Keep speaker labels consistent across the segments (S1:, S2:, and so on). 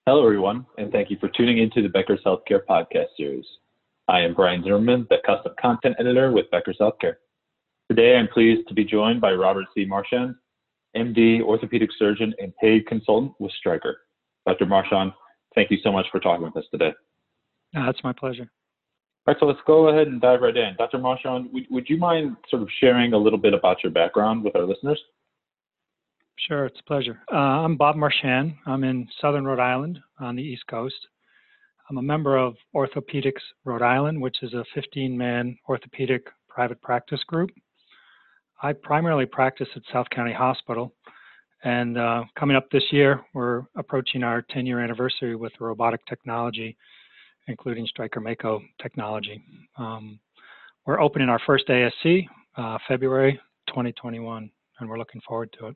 S1: Hello, everyone, and thank you for tuning into the Becker's Healthcare podcast series. I am Brian Zimmerman, the custom content editor with Becker's Healthcare. Today, I'm pleased to be joined by Robert C. Marchand, MD, orthopedic surgeon and paid consultant with Stryker. Dr. Marchand, thank you so much for talking with us today.
S2: It's my pleasure.
S1: All right, so let's go ahead and dive right in. Dr. Marchand, would you mind sort of sharing a little bit about your background with our listeners?
S2: Sure, it's a pleasure. I'm Bob Marchand. I'm in Southern Rhode Island on the East Coast. I'm a member of Orthopedics Rhode Island, which is a 15-man orthopedic private practice group. I primarily practice at South County Hospital, and coming up this year, we're approaching our 10-year anniversary with robotic technology, including Stryker Mako technology. We're opening our first ASC February 2021, and we're looking forward to it.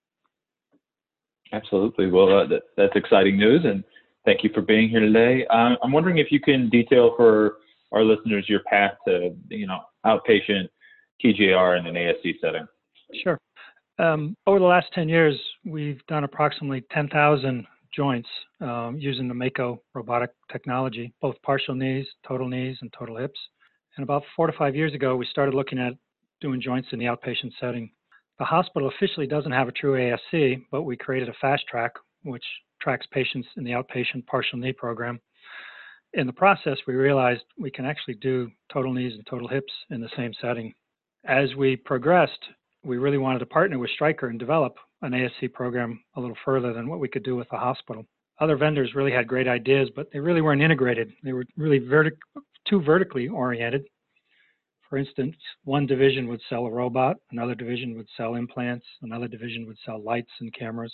S1: Absolutely. Well, that's exciting news, and thank you for being here today. I'm wondering if you can detail for our listeners your path to, outpatient TJR in an ASC setting.
S2: Sure. Over the last 10 years, we've done approximately 10,000 joints using the Mako robotic technology, both partial knees, and total hips. And about 4 to 5 years ago, we started looking at doing joints in the outpatient setting. The hospital officially doesn't have a true ASC, but we created a fast track, which tracks patients in the outpatient partial knee program. In the process, we realized we can actually do total knees and total hips in the same setting. As we progressed, we really wanted to partner with Stryker and develop an ASC program a little further than what we could do with the hospital. Other vendors really had great ideas, but they really weren't integrated. They were really too vertically oriented. For instance, one division would sell a robot, another division would sell implants, another division would sell lights and cameras.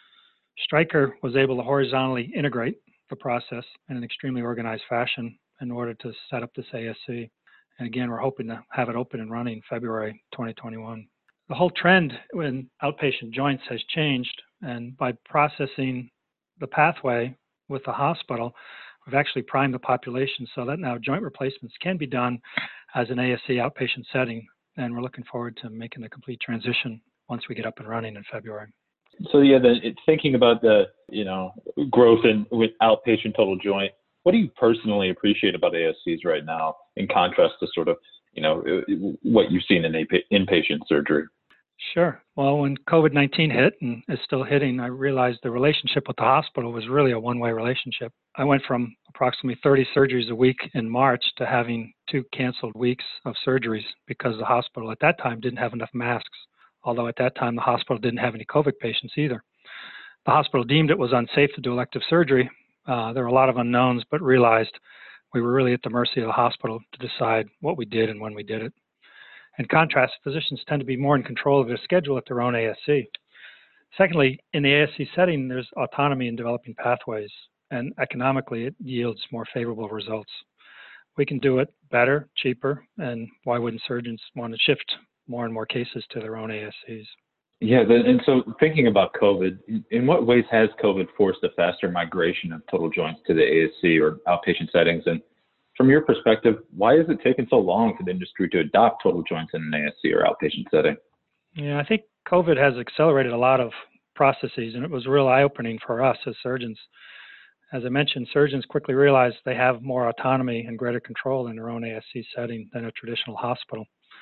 S2: Stryker was able to horizontally integrate the process in an extremely organized fashion in order to set up this ASC. And again, we're hoping to have it open and running February 2021. The whole trend in outpatient joints has changed, and by processing the pathway with the hospital, we've actually primed the population so that now joint replacements can be done as an ASC outpatient setting, and we're looking forward to making the complete transition once we get up and running in February.
S1: So thinking about the growth with outpatient total joint, what do you personally appreciate about ASCs right now in contrast to sort of what you've seen in inpatient surgery?
S2: Sure. Well, when COVID-19 hit and is still hitting, I realized the relationship with the hospital was really a one-way relationship. I went from approximately 30 surgeries a week in March to having 2 canceled weeks of surgeries because the hospital at that time didn't have enough masks, although at that time the hospital didn't have any COVID patients either. The hospital deemed it was unsafe to do elective surgery. There were a lot of unknowns, but realized we were really at the mercy of the hospital to decide what we did and when we did it. In contrast, physicians tend to be more in control of their schedule at their own ASC. Secondly, in the ASC setting, there's autonomy in developing pathways, and economically, it yields more favorable results. We can do it better, cheaper, and why wouldn't surgeons want to shift more and more cases to their own ASCs?
S1: Yeah, and so thinking about COVID, in what ways has COVID forced a faster migration of total joints to the ASC or outpatient settings? And from your perspective, why has it taken so long for the industry to adopt total joints in an ASC or outpatient setting?
S2: Yeah, I think COVID has accelerated a lot of processes, and it was real eye-opening for us as surgeons. As I mentioned, surgeons quickly realized they have more autonomy and greater control in their own ASC setting than a traditional hospital.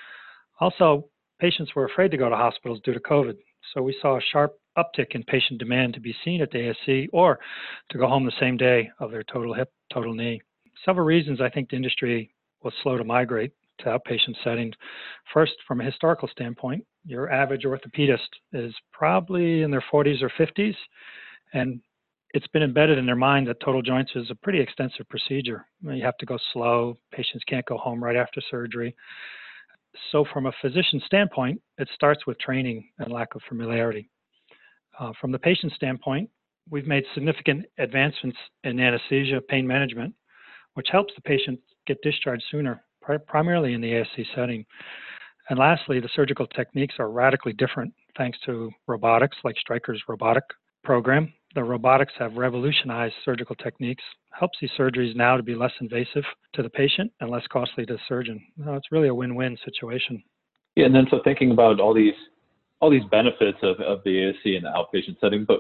S2: Also, patients were afraid to go to hospitals due to COVID, so we saw a sharp uptick in patient demand to be seen at the ASC or to go home the same day of their total hip, total knee. Several reasons I think the industry was slow to migrate to outpatient settings. First, from a historical standpoint, your average orthopedist is probably in their 40s or 50s, and it's been embedded in their mind that total joints is a pretty extensive procedure. You have to go slow. Patients can't go home right after surgery. So from a physician standpoint, it starts with training and lack of familiarity. From the patient standpoint, we've made significant advancements in anesthesia pain management, which helps the patient get discharged sooner, primarily in the ASC setting. And lastly, the surgical techniques are radically different thanks to robotics, like Stryker's robotic program. The robotics have revolutionized surgical techniques, helps these surgeries now to be less invasive to the patient and less costly to the surgeon. It's really a win-win situation.
S1: Yeah, and then so thinking about all these benefits of the ASC in the outpatient setting, but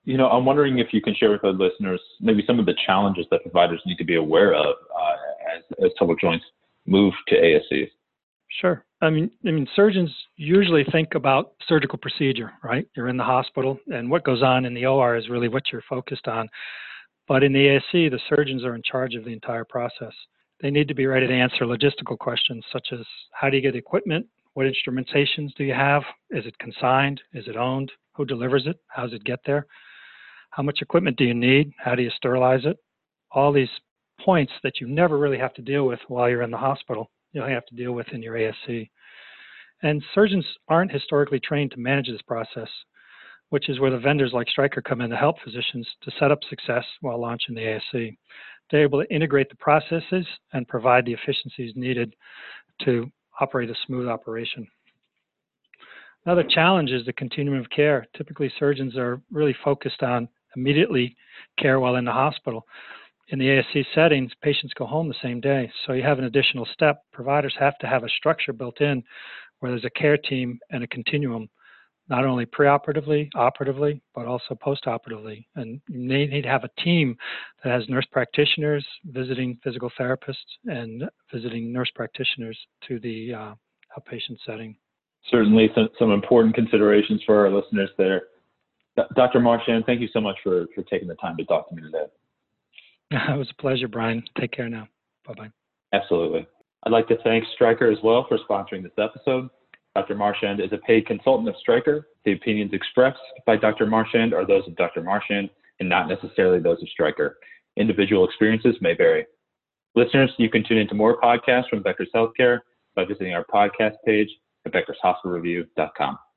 S1: I'm wondering if you can share with our listeners maybe some of the challenges that providers need to be aware of as total joints move to ASCs.
S2: Sure. I mean, surgeons usually think about surgical procedure, right? You're in the hospital, and what goes on in the OR is really what you're focused on. But in the ASC, the surgeons are in charge of the entire process. They need to be ready to answer logistical questions such as how do you get equipment? What instrumentations do you have? Is it consigned? Is it owned? Who delivers it? How does it get there? How much equipment do you need? How do you sterilize it? All these points that you never really have to deal with while you're in the hospital, you only have to deal with in your ASC. And surgeons aren't historically trained to manage this process, which is where the vendors like Stryker come in to help physicians to set up success while launching the ASC. They're able to integrate the processes and provide the efficiencies needed to operate a smooth operation. Another challenge is the continuum of care. Typically, surgeons are really focused on immediately care while in the hospital. In the ASC settings, patients go home the same day, so you have an additional step. Providers have to have a structure built in where there's a care team and a continuum, not only preoperatively, operatively, but also postoperatively. And they need to have a team that has nurse practitioners, visiting physical therapists, and visiting nurse practitioners to the outpatient setting.
S1: Certainly some important considerations for our listeners there. Dr. Marchand, thank you so much for taking the time to talk to me today.
S2: It was a pleasure, Brian. Take care now. Bye-bye.
S1: Absolutely. I'd like to thank Stryker as well for sponsoring this episode. Dr. Marchand is a paid consultant of Stryker. The opinions expressed by Dr. Marchand are those of Dr. Marchand and not necessarily those of Stryker. Individual experiences may vary. Listeners, you can tune into more podcasts from Becker's Healthcare by visiting our podcast page at beckershospitalreview.com.